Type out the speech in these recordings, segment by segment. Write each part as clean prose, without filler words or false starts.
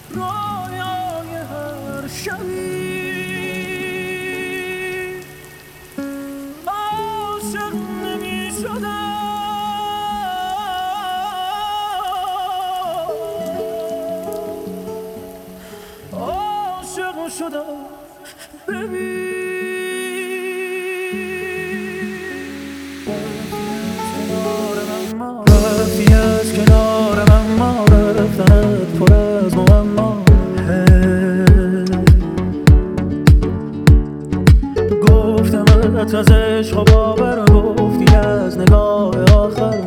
رویای هر شبی عاشق نمی شدم، عاشق شدم. ببین رفتی از کنار من، ما رفتنت پر از معما. گفتمت از عشق و باور، گفتی از نگاه آخر.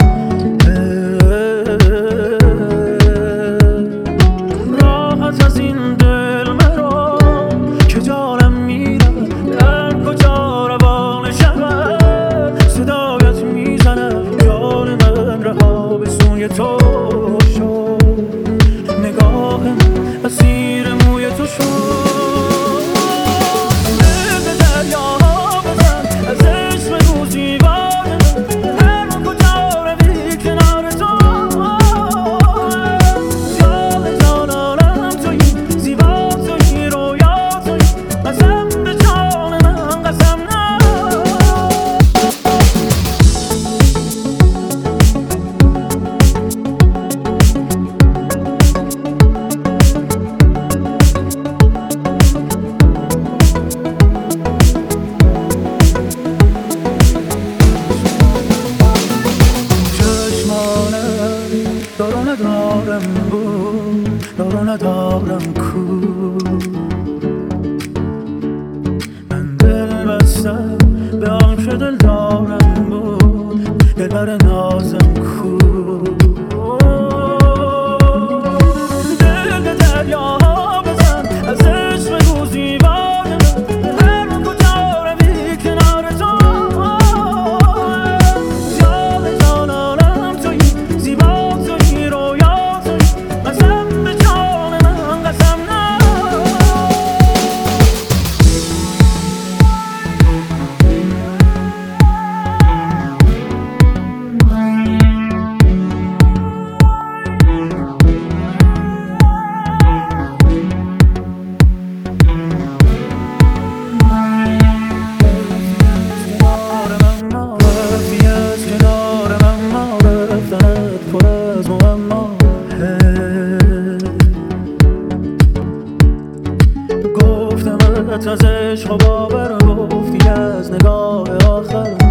راحت از این دل مرا که جانم میره، در کجا روان شود صدایت میزنم. جان من رها به سوی تو شد، نگاهم اسیر موی تو شد. ندارم بود، دارو ندارم کو. من دل بستم به آن که دل دارم بود، دلبر نازم کو. دل به دریا بزن، از عشق بگو زیبای من، هر کجا روی کنار تو. جان جانانم تویی، زیبا تویی، رویا تویی، قسم به جان من قسم نه. گفتمت از عشق و باور، گفتی از نگاه آخر.